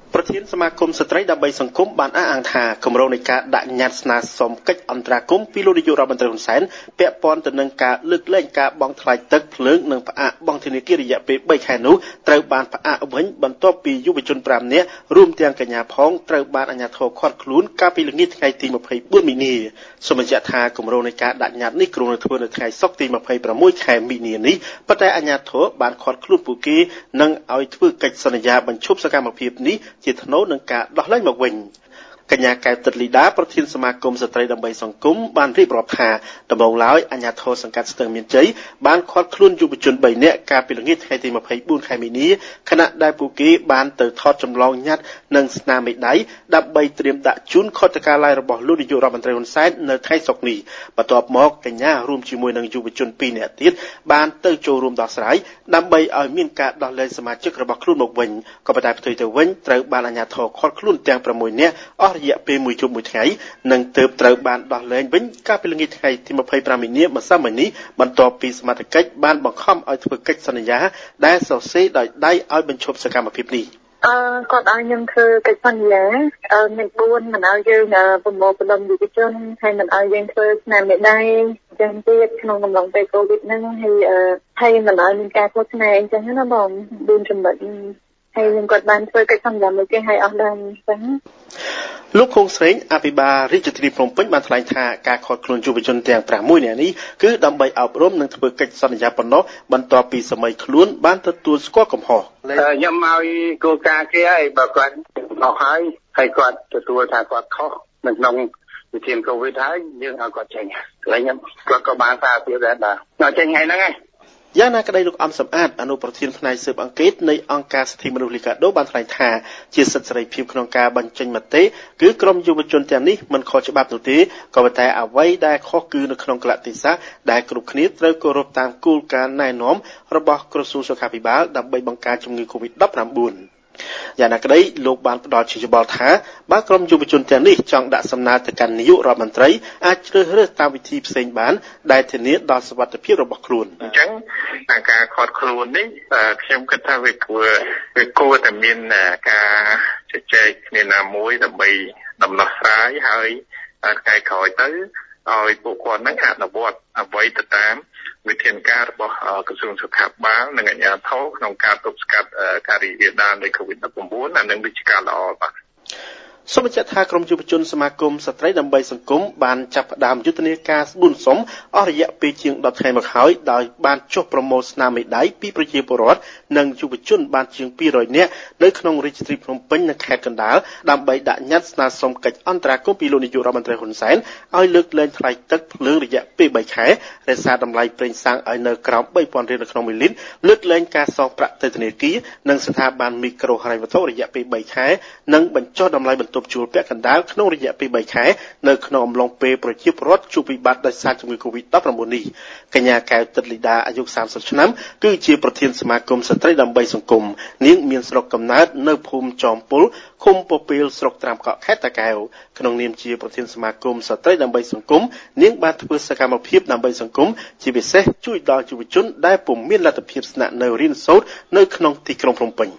ប្រធានសមាគមស្ត្រីដើម្បីសង្គមបានអះអាងថាគម្រោងនៃការដាក់ញត្តិស្នើសុំកិច្ចអន្តរាគមន៍ពីលោកនាយករដ្ឋមន្ត្រីហ៊ុនសែនពាក់ព័ន្ធទៅនឹងការលើកលែងការបង់ថ្លៃទឹកភ្លើងនិងផ្អាកបង់ធនាគាររយៈពេលបីខែនោះត្រូវបានផ្អាកវិញបន្ទាប់ពីយុវជនប្រាំនាក់រួមទាំងកញ្ញាផងត្រូវបានអាជ្ញាធរឃាត់ខ្លួនកាលពីល្ងាចថ្ងៃទីម្ភៃបួនមីនាសូមបញ្ជាក់ថាគម្រោងនៃការដាក់ញត្តិនេះគ្រោងនឹងធ្វើនៅថ្ងៃសុក្រទីម្ភៃប្រាំមួយខែមីនានេះប៉ុន្តែអាជ្ញាធរបានឃាត់ខ្លួនពួកគេនិងឲ្យធ្វើកិច្ចសន្យាបញ្ឈប់សកម្មភាពនេះជាថ្នូរនឹងការដោះលែងមកវិញកញ្ញាកែវតិតលីដាប្រធានសមាគមស្ត្រីដើម្បីសង្គមបានរៀបរាប់ថាដំបូងឡើយអាជ្ញាធរសង្កាត់ស្ទឹងមានជ័យបានឃាត់ខ្លួនយុវជនបីនាក់កាលពីល្ងាចថ្ងៃទីម្ភៃបួនខែមីនាខណៈដែលពួកគេបានទៅថតចម្លងញត្តិនិងស្នាមមេដៃដើម្បីត្រៀមដាក់ជូនខុទ្ទកាល័យរបស់លោកនាយករដ្ឋមន្ត្រីហ៊ុនសែននៅថ្ងៃសុក្រនេះបន្ទាប់មកកញ្ញារួមជាមួយនឹងយុវជនពីរនាក់ទៀតបានទៅចូលរួមដោះស្រាយដើម្បីឲ្យមានការដោះលែងសមាជិករបស់ខ្លួនមកវិញក៏ប៉ុន្តែផ្ទុយទៅវិញត្រូវបានអាជ្ញាធរឃាត់ខ្លួនទាំងប្រាំមួយនាក់អស់រយៈពេលមួយជុំមួយថ្ងៃនិងទើបត្រូវបានដោះលែងវិញកាលពីល្ងាចថ្ងៃទីម្ភៃប្រាំមីនាម្សិលមិញនេះបន្ទាប់ពីសមត្ថកិច្ចបានបង្ខំឲ្យធ្វើកិច្ចសន្យាដែលសរសេរដោយដៃឲ្យបញ្ឈប់សកម្មភាពនេះអឺគាត់ឲ្យខ្ញុំធ្វើកិច្ចសន្យាអឺមានបួនមិនឲ្យយើងប្រមូលផ្ដុំយុវជនហើយមិនឲ្យយើងធ្វើស្នាមមេដៃអញ្ចឹងទៀតក្នុងកំឡុងពេលកូវីដហ្នឹងហើយអឺហើយមិនឲ្យមានការឃោសនាអញ្ចឹងណាបងបួនចំណុចហើយខ្ញុំគាត់បានធ្វើកិច្ចសន្យាមួយគេឲ្យអស់ដល់អញ្ចឹងលោកខុងស្រេងអភិបាលរាជធានីភ្នំពេញបានថ្លែងថាការឃាត់ខ្លួនយុវជនទាំងប្រាំមួយនាក់នេះគឺដើម្បីអប់រំនិងធ្វើកិច្ចសន្យាប៉ុណ្ណោះបន្ទាប់ពីសម័យខ្លួនបានទទួលស្គាល់កំហុសខ្ញុំឲ្យគោលការណ៍គេឲ្យបើគាត់អស់ហើយហើយគាត់ទទួលថាគាត់ខុសនៅក្នុងវិធានកូវីដហើយយើងឲ្យគាត់ចេញហើយខ្ញុំគាត់ក៏បានសារភាពដែរបាទដល់ចេញថ្ងៃហ្នឹងហើយយ៉ាងណាក្តីលោកអំសំអាតអនុប្រធានផ្នែកស៊ើបអង្កេតនៃអង្គការសិទ្ធិមនុស្សលីកាដូបានថ្លែងថាជាសិទ្ធិសេរីភាពក្នុងការបញ្ចេញមតិគឺក្រុមយុវជនទាំងនេះមិនខុសច្បាប់នោះទេក៏ប៉ុន្តែអ្វីដែលខុសគឺនៅក្នុងកលតិសាដែលគ្រប់គ្នាត្រូវគោរពតាមគោលការណ៍ណែនាំរបស់ក្រសួងសុខាភិបាលដើម្បីបង្ការជំងឺ កូវីដ ដប់ប្រាំបួនយ៉ាងណាក្តីលោកបានផ្ដល់ជាយោបល់ថាបើក្រុមយុវជនទាំងនេះចង់ដាក់សំណើទៅកាន់នាយករដ្ឋមន្ត្រីអាចជ្រើសរើសតាមវិធីផ្សេងបានដែលធានាដល់សុវត្ថិភាពរបស់ខ្លួនអញ្ចឹងការខត់ខ្លួននេះខ្ញុំគិតថាវាគួរវាគួរតែមានការជជែកគ្នាណាមួយដើម្បីដំណោះស្រាយហើយថ្ងៃក្រោយទៅឲ្យពួកគាត់នឹងអនុវត្តអ្វីទៅតាមវិធានការរបស់ក្រសួងសុខាភិបាលនិងអាជ្ញាធរក្នុងការទប់ស្កាត់ការរីករាលដាលនៃ កូវីដ ដប់ប្រាំបួន អានឹងវិជាការល្អបាទសូមបញ្ជាក់ថាក្រុមយុវជនសមាគមស្ត្រីដើម្បីសង្គមបានចាប់ផ្ដើមយុទ្ធនាការស្បួនសុំអស់រយៈពេលជាងដប់ថ្ងៃមកហើយដោយបានចុះប្រមូលស្នាមមេដៃពីប្រជាពលរដ្ឋនិងយុវជនបានជាងពីររយនាក់នៅក្នុងរាជធានីភ្នំពេញនិងខេត្តកណ្ដាលដើម្បីដាក់ញត្តិស្នើសុំកិច្ចអន្តរាគមន៍ពីលោកនាយករដ្ឋមន្ត្រីហ៊ុនសែនឲ្យលើកលែងថ្លៃទឹកភ្លើងរយៈពេលបីខែរក្សាតម្លៃប្រេងសាំងឲ្យនៅក្រោមបីពាន់រៀលនៅក្នុងមួយលីត្រលើកលែងការសងប្រាក់ទៅធនាគារនិងស្ថាប័នមីក្រូហិរញ្ញវត្ថុរយៈពេលបីខែនិងបញ្ចុះតម្លៃបន្ទប់ជួលពាក់កណ្ដាលក្នុងរយៈពេលបីខែនៅក្នុងអំឡុងពេលប្រជាពលរដ្ឋជួបវិបត្តិដោយសារជំងឺ កូវីដ ដប់ប្រាំបួន នេះកញ្ញាកែវតិតលីដាអាយុសាមសិបឆ្នាំគឺជាប្រធានសមាគមស្ត្រីដើម្បីសង្គមនាងមានស្រុកកំណើតនៅភូមិចោមពុលឃុំពពាលស្រុកត្រាំកក់ខេត្តតាកែវក្នុងនាមជាប្រធានសមាគមស្ត្រីដើម្បីសង្គមនាងបានធ្វើសកម្មភាពដើម្បីសង្គមជាពិសេសជួយដល់យុវជនដែលពុំមានលទ្ធភាពស្នាក់នៅរៀនសូត្រនៅក្នុងទីក្រុងភ្នំពេញ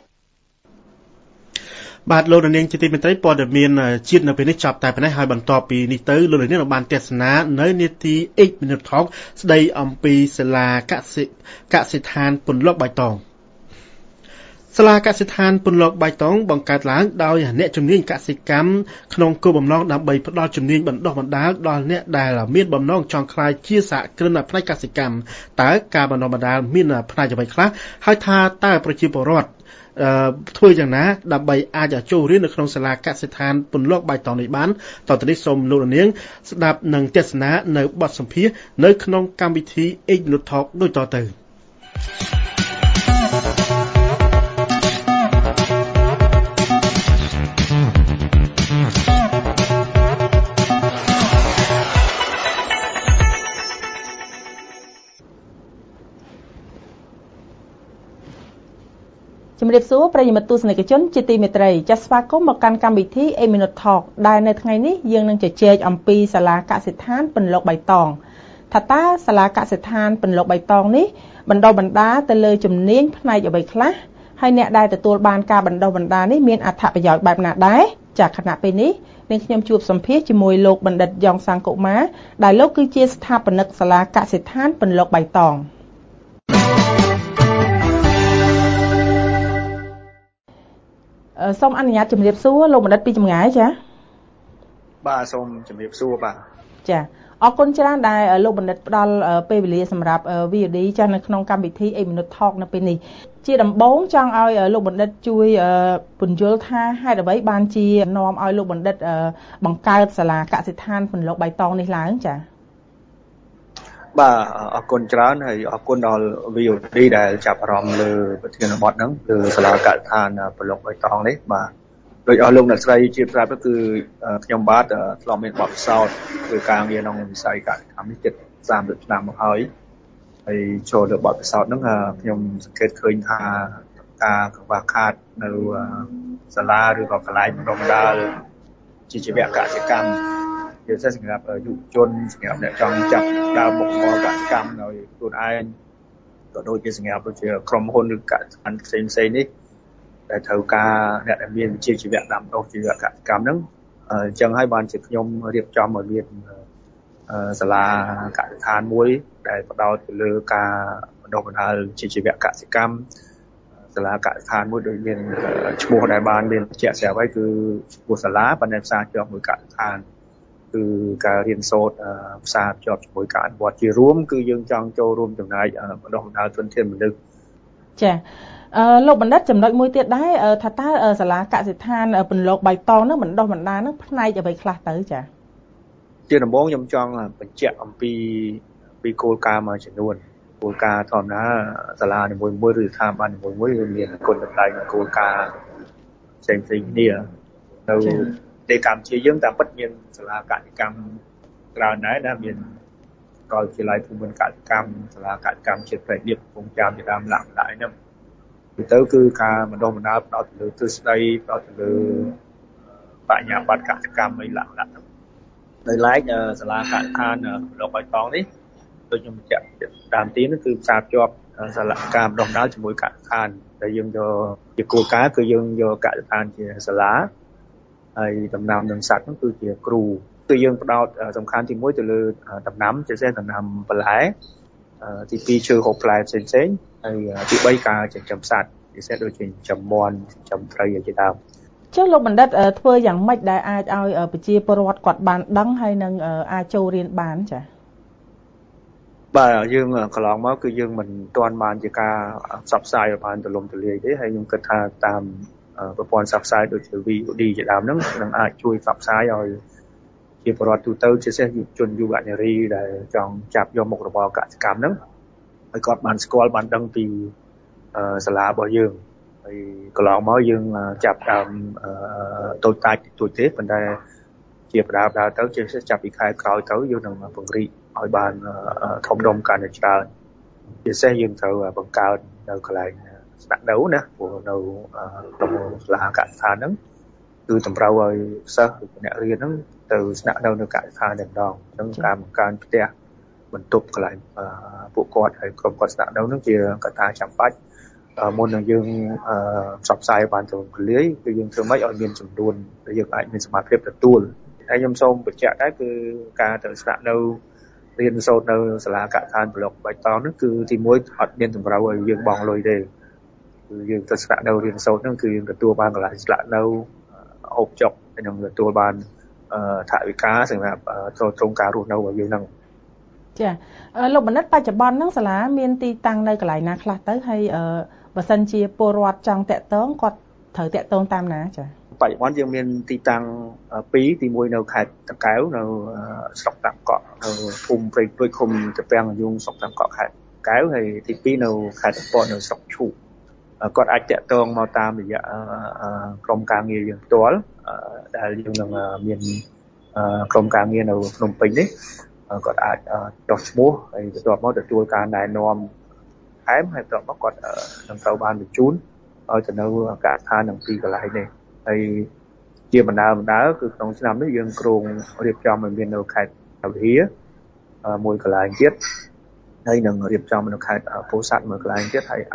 បាទលោកនាងជាទីមេត្រីព័ត៌មានជាតិនៅពេលនេះចាប់តែប៉ុណ្ណេះហើយបន្តពីនេះទៅលោកនាងបានទស្សនានៅនាទី eight minute talk ស្ដីអំពីសាលាកសិកសិដ្ឋានពន្លកបៃតងសាលាកសិដ្ឋានពន្លកបៃតងបង្កើតឡើងដោយអ្នកជំនាញកសិកម្មក្នុងគោលបំណងដើម្បីផ្ដល់ជំនាញបណ្ដុះបណ្ដាលដល់អ្នកដែលមានបំណងចង់ក្លាយជាសហគ្រិនផ្នែកកសិកម្មតើការបណ្ដុះបណ្ដាលមានផ្នែកអ្វីខ្លះហើយថាតើប្រជាពលរដ្ឋធ្វើយ៉ាងណាដើម្បីអាចចូលរៀននៅក្នុងសាលាកសិដ្ឋានពន្លកបៃតងនេះបានតទៅនេះសូមលោកនាងស្ដាប់និងទស្សនានៅបទសម្ភាសន៍នៅក្នុងកម្មវិធី eight minute talk ដូចតទៅជំរាបសួរប្រិយមិត្តទស្សនិកជនជាទីមេត្រីចាសស្វាគមន៍មកកាន់កម្មវិធី eight minute talk ដែលនៅថ្ងៃនេះយើងនឹងជជែកអំពីសាលាកសិដ្ឋានពន្លកបៃតងថាតើសាលាកសិដ្ឋានពន្លកបៃតងនេះបណ្ដុះបណ្ដាលទៅលើជំនាញផ្នែកអ្វីខ្លះហើយអ្នកដែលទទួលបានការបណ្ដុះបណ្ដាលនេះមានអត្ថប្រយោជន៍បែបណាដែរចាខណៈពេលនេះនាងខ្ញុំជួបសម្ភាសជាមួយលោកបណ្ឌិតយ៉ងសាំងកុមារដែលលោកគឺជាស្ថាបនិកសាលាកសិដ្ឋានពន្លកបៃតងសូមអនុញ្ញាតជម្រាបសួរលោកបណ្ឌិតពីចម្ងាយចាបាទសូមជម្រាបសួរបាទចាអរគុណច្រើនដែលលោកបណ្ឌិតផ្ដល់ពេលវេលាសម្រាប់ វី អូ ឌី ចាស់នៅក្នុងកម្មវិធីeight minute talk នៅពេលនេះជាដំបូងចង់ឲ្យលោកបណ្ឌិតជួយពន្យល់ថាហេតុអ្វីបានជានាំឲ្យលោកបណ្ឌិតបង្កើតសាលាកសិដ្ឋានពន្លកបៃតងនេះឡើងចាបាទអរគុណច្រើនហើយអរគុណដល់ វី អូ ឌី ដែលចាប់អារម្មណ៍លើប្រធានបទហ្នឹងគឺសាលាកសិដ្ឋានពន្លកបៃតងនេះបាទដោយអស់លោកអ្នកស្រីជាប្រាប់គឺខ្ញុំបាទធ្លាប់មានបទពិសោធន៍ធ្វើការងារក្នុងវិស័យកសិកម្មនេះជិតthirtyឆ្នាំមកហើយហើយចូលលើបទពិសោធន៍ហ្នឹងខ្ញុំសង្កេតឃើញថាការកង្វះខាតនៅសាលាឬក៏កន្លែងបណ្ដុះបណ្ដាលជាជីវៈកសិកម្មជាពិសេសសម្រាប់យុវជនសម្រាប់អ្នកចង់ចាប់ដើមមុខរបរកសិកម្មដោយខ្លួនឯងក៏ដូចជាសម្រាប់ដូចជាក្រុមហ៊ុនឬកសិកម្មផ្សេងផ្សេងនេះដែលត្រូវការអ្នកដែលមានវិជ្ជាជីវៈដាំដុះជីវៈកសិកម្មហ្នឹងអញ្ចឹងហើយបានជាខ្ញុំរៀបចំឲ្យមានសាលាកសិដ្ឋានមួយដែលផ្ដោតទៅលើការបណ្ដុះបណ្ដាលជាជីវៈកសិកម្មសាលាកសិដ្ឋានមួយដូចមានឈ្មោះដែលបានមានជាក់ស្រាប់ហើយគឺឈ្មោះសាលាបណ្ដុះផ្សារជាប់មួយកសិដ្ឋានគឺការរៀនសូត្រផ្សារជាប់ជាមួយការអនុវត្តជារួមគឺយើងចង់ចូលរួមចំណែកបណ្ដុះបណ្ដាលធនធានមនុស្សចាអឺលោកបណ្ឌិតចំណុចមួយទៀតដែរថាតើសាលាកសិដ្ឋានពន្លកបៃតងហ្នឹងបណ្ដុះបណ្ដាលហ្នឹងផ្នែកអ្វីខ្លះទៅចាជាដំបូងខ្ញុំចង់បញ្ជាក់អំពីពីគោលការណ៍មួយចំនួនគោលការណ៍ធម្មតាសាលានីមួយៗឬស្ថាប័ននីមួយៗមានគុណតម្លៃនិងគោលការណ៍ផ្សេងៗគ្នានៅប្រទេសកម្ពុជាយើងតាមពិតមានសាលាកសិកម្មច្រើនដែរណាមានសាកលវិទ្យាល័យភូមិន្ទកសិកម្មសាលាកសិកម្មជាតិប្រៃឌៀបកំពង់ចាមជាដើមឡើងម្ដាយហ្នឹងពីទៅគឺការបណ្ដុះបណ្ដាលផ្ដោតទៅលើទ្រឹស្ដីផ្ដោតទៅលើបញ្ញាបត្រកសិកម្មអីឡើងឡើងហ្នឹងនៅឡែកសាលាកសិដ្ឋានពន្លកបៃតងនេះដូចខ្ញុំបញ្ជាក់ដើមទីនោះគឺផ្សារភ្ជាប់សាលាការបណ្ដុះបណ្ដាលជាមួយកសិដ្ឋានដែលយើងយកជាគោលការណ៍គឺយើងយកកសិដ្ឋានជាសាលាហើយដំណាំនិងសត្វហ្នឹងគឺជាគ្រូគឺយើងផ្ដោតសំខាន់ទីមួយទៅលើដំណាំជាពិសេសដំណាំបន្លែទីពីរឈើហូបផ្លែផ្សេងផ្សេងហើយទីបីការចិញ្ចឹមសត្វពិសេសដូចជាចិញ្ចឹមមាន់ចិញ្ចឹមត្រីជាដើមចុះលោកបណ្ឌិតធ្វើយ៉ាងម៉េចដែលអាចឲ្យប្រជាពលរដ្ឋគាត់បានដឹងហើយនឹងអាចចូលរៀនបានចា៎បាទយើងកន្លងមកគឺយើងមិនទាន់បានជាការផ្សព្វផ្សាយឲ្យបានទូលំទូលាយទេហើយខ្ញុំគិតថាតាមប្រព័ន្ធផ្សព្វផ្សាយដូចជា វី អូ ឌី ជាដើមហ្នឹងនឹងអាចជួយផ្សព្វផ្សាយឲ្យជាពលរដ្ឋទូទៅជាពិសេសយុវជនយុវនារីដែលចង់ចាប់យកមុខរបរកសិកម្មហ្នឹងឲ្យគាត់បានស្គាល់បានដឹងពីសាលារបស់យើងហើយកន្លងមកយើងចាប់តាមតូចតាចទូចទេប៉ុន្តែជាបដាបដាទៅជាពិសេសចាប់ពីខែក្រោយទៅយើងនឹងពង្រីកឲ្យបានធំដុំកាន់តែច្រើនជាពិសេសយើងត្រូវបង្កើតនៅកន្លែងស្នាក់នៅណាព្រោះនៅក្នុងសាលាកសិដ្ឋានហ្នឹងគឺតម្រូវឲ្យសិស្សឬអ្នករៀនហ្នឹងទៅស្នាក់នៅនៅកសិដ្ឋានតែម្ដងអញ្ចឹងការបង្កើនផ្ទះបន្ទប់កន្លែងពួកគាត់ហើយក្រុមគាត់ស្នាក់នៅហ្នឹងជាកត្តាចាំបាច់មុននឹងយើងផ្សព្វផ្សាយបានទូលំទូលាយគឺយើងធ្វើម៉េចឲ្យមានចំនួនដែលយើងអាចមានសមត្ថភាពទទួលហើយខ្ញុំសូមបញ្ជាក់ដែរគឺការទៅស្នាក់នៅរៀនសូត្រនៅសាលាកសិដ្ឋានពន្លកបៃតងហ្នឹងគឺទីមួយអត់មានតម្រូវឲ្យយើងបង់លុយទេគឺយើងទៅស្នាក់នៅរៀនសូត្រហ្នឹងគឺយើងទទួលបានកន្លែងស្នាក់នៅហូបចុកហើយនឹងទទួលបានថវិកាសម្រាប់ទ្រទ្រង់ការរស់នៅរបស់យើងហ្នឹងចាលោកបណ្ឌិតបច្ចុប្បន្នហ្នឹងសាលាមានទីតាំងនៅកន្លែងណាខ្លះទៅហើយបើសិនជាពលរដ្ឋចង់តាក់ទងគាត់ត្រូវតាក់ទងតាមណាចាបច្ចុប្បន្នយើងមានទីតាំងពីរទីមួយនៅខេត្តតាកែវនៅស្រុកតាកក់នៅភូមិព្រៃព្រួយឃុំតាពាំងយងស្រុកតាកក់ខេត្តតាកែវហើយទីពីរនៅខេត្តតាកក់នៅស្រុកឈូកគាត់អាចតាក់ទងមកតាមរយៈក្រុមការងារយើងផ្ទាល់ដែលយើងនឹងមានក្រុមការងារនៅភ្នំពេញនេះគាត់អាចចុះឈ្មោះហើយបន្ទាប់មកទទួលការណែនាំថែមហើយបន្ទាប់មកគាត់នឹងត្រូវបានបញ្ជូនឲ្យទៅនៅកសិដ្ឋានទាំងពីរកន្លែងនេះហើយជាបណ្ដាបណ្ដាគឺក្នុងឆ្នាំនេះយើងគ្រោងរៀបចំឲ្យមាននៅខេត្តតាវិហាមួយកន្លែងទៀតហើយនឹងរៀបចំនៅខេត្តពោធិ៍សាត់មួយកន្លែងទៀតហើយអាច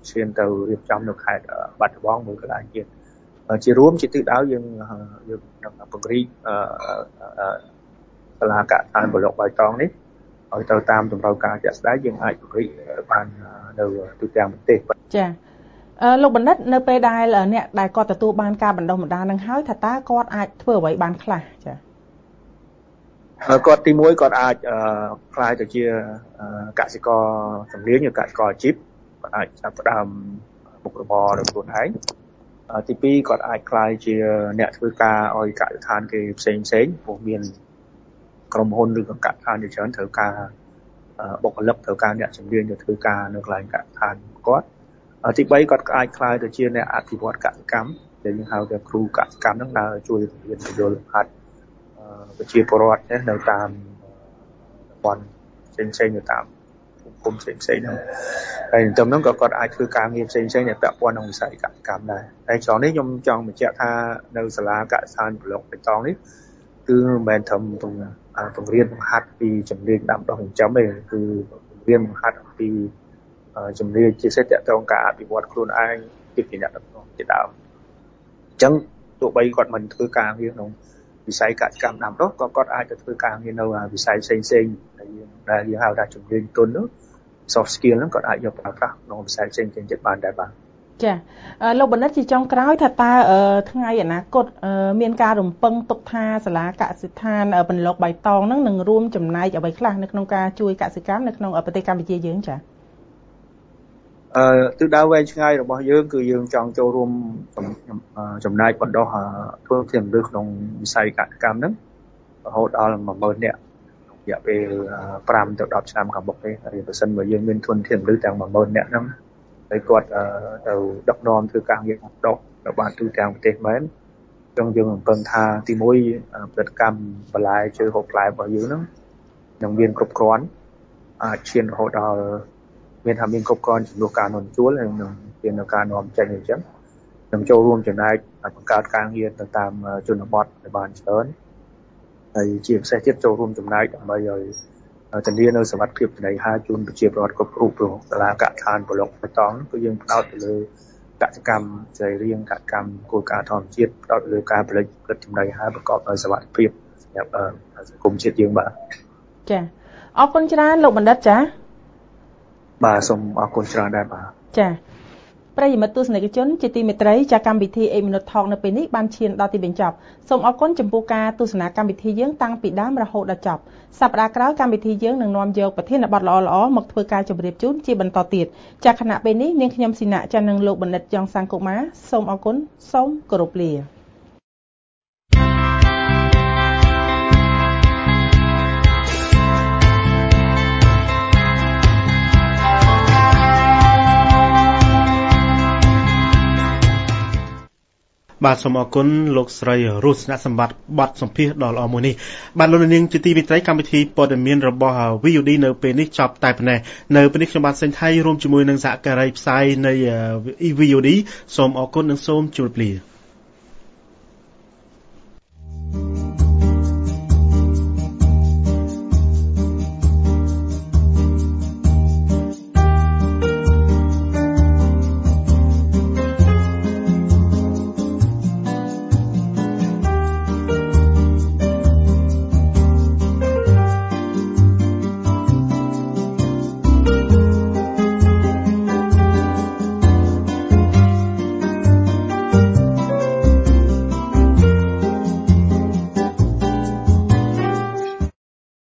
ឈានទៅរៀបចំនៅខេត្តបាត់ដំបងមួយកន្លែងទៀតជារួមជាទិសដៅយើងយើងនឹងពង្រីកសាលាកសិដ្ឋានប្លុកបៃតងនេះឲ្យទៅតាមតម្រូវការជាក់ស្ដែងយើងអាចពង្រីកបាននៅទូទាំងប្រទេសចា៎លោកបណ្ឌិតនៅពេលដែលអ្នកដែលគាត់ទទួលបានការបណ្ដុះបណ្ដាលនឹងហើយថាតើគាត់អាចធ្វើអ្វីបានខ្លះចា៎គាត់ទីមួយគាត់អាចខ្លាយទៅជាកសិករជំនាញឬកសិករអាជីពគាត់អាចចាប់ផ្ដើមមុខរបរដោយខ្លួនឯងទីពីរគាត់អាចខ្លាយជាអ្នកធ្វើការឲ្យកសិដ្ឋានគេផ្សេងផ្សេងព្រោះមានក្រុមហ៊ុនឬក៏កសិដ្ឋានជាច្រើនត្រូវការបុគ្គលិកត្រូវការអ្នកជំនាញទៅធ្វើការនៅកន្លែងកសិដ្ឋានគាត់ទីបីគាត់អាចខ្លាយទៅជាអ្នកអភិវឌ្ឍកសិកម្មដែលយើងហៅថាគ្រូកសិកម្មហ្នឹងដើរជួយរៀនបញ្យល់ហាត់ប្រជាពលរដ្ឋនៅតាមតំបន់ផ្សេងផ្សេងនៅតាមភូមិផ្សេងផ្សេងហ្នឹងហើយតាមហ្នឹងក៏គាត់អាចធ្វើការងារផ្សេងផ្សេងដែលពាក់ព័ន្ធនឹងវិស័យកសិកម្មដែរហើយចុងនេះខ្ញុំចង់បញ្ជាក់ថានៅសាលាកសិដ្ឋានប្លុកបៃតងនេះគឺមិនមែនត្រឹមបង្រៀនបង្ហាត់ពីជំនាញដាំដុះចិញ្ចឹមទេគឺបង្រៀនបង្ហាត់ពីជំនាញជាសិទ្ធិតត្រង់ការអភិវឌ្ឍខ្លួនឯងពីពីអ្នកដឹកនាំជាដើមអញ្ចឹងទោះបីគាត់មិនធ្វើការងារក្នុងវិស័យកសិកម្មដាំដុះក៏គាត់អាចទៅធ្វើការងារនៅវិស័យផ្សេងផ្សេងដែលយើងដែលយើងហៅថាជំនាញទន់នោះ soft skill ហ្នឹងគាត់អាចយកប្រើប្រាស់ក្នុងវិស័យផ្សេងផ្សេងទៀតបានដែរបាទចាលោកបណ្ឌិតជាចុងក្រោយថាតើថ្ងៃអនាគតមានការរំពឹងទុកថាសាលាកសិដ្ឋានប្លុកបៃតងហ្នឹងនឹងរួមចំណែកអ្វីខ្លះនៅក្នុងការជួយកសិកម្មនៅក្នុងប្រទេសកម្ពុជាយើងចាអឺទិសដៅវែងឆ្ងាយរបស់យើងគឺយើងចង់ចូលរួមចំណែកបណ្ដុះធ្វើជាមនុស្សក្នុងវិស័យកសិកម្មហ្នឹងរហូតដល់one thousandនាក់ក្នុងរយៈពេលfiveទៅtenឆ្នាំខាងមុខទេហើយបើសិនបើយើងមានធនធានមនុស្សទាំងone thousandនាក់ហ្នឹងហើយគាត់ទៅដឹកនាំធ្វើការងារបណ្ដុះនៅបានទូទាំងប្រទេសមែនអញ្ចឹងយើងរំពឹងថាទីមួយផលិតកម្មបន្លែជើហូបផ្លែរបស់យើងហ្នឹងនឹងមានគ្រប់គ្រាន់អាចឈានរហូតដល់មានថាមានគ្រប់គ្រាន់ចំនួនការនាំជួលនិងមានការនាំចេញអញ្ចឹងនឹងចូលរួមចំណែកបង្កើតការងារទៅតាមជនបទឲ្យបានច្រើនហើយជាពិសេសទៀតចូលរួមចំណែកដើម្បីឲ្យធានានៅសុវត្ថិភាពចំណីអាហារជូនប្រជាពលរដ្ឋគ្រប់រូបព្រោះសាលាកសិដ្ឋានប្លុកបៃតងគឺយើងផ្ដោតទៅលើកសិកម្មសរីរាង្គកសិកម្មគោលការណ៍ធម្មជាតិផ្ដោតលើការផលិតផលិតចំណីអាហារប្រកបដោយសុវត្ថិភាពសម្រាប់សង្គមជាតិយើងបាទចាអរគុណច្រើនលោកបណ្ឌិតចាបាទសូមអរគុណច្រើនដែរបាទចាប្រិយមិត្តទស្សនិកជនជាទីមេត្រីចាកម្មវិធីeight minute talk នៅពេលនេះបានឈានដល់ទីបញ្ចប់សូមអរគុណចំពោះការទស្សនាកម្មវិធីយើងតាំងពីដើមរហូតដល់ចប់សប្តាហ៍ក្រោយកម្មវិធីយើងនឹងនាំយកប្រធានបទល្អៗមកធ្វើការជម្រាបជូនជាបន្តទៀតចាខណៈពេលនេះនាងខ្ញុំស៊ីណាចានិងលោកបណ្ឌិតយ៉ងសាំងកុមារសូមអរគុណសូមគោរពលាបាទសូមអរគុណលោកស្រីរស់ស្នាក់សម្បត្តិប័ណ្ណសម្ភាសដ៏ល្អមួយនេះបាទលោកនាងជាទីមេត្រីកម្មវិធីព័ត៌មានរបស់ V O D នៅពេលនេះចប់តែប៉ុណ្ណេះនៅពេលនេះខ្ញុំបាទសេងថៃរួមជាមួយនឹងសហការីផ្សាយនៃ V O D សូមអរគុណនិងសូមជម្រាបលា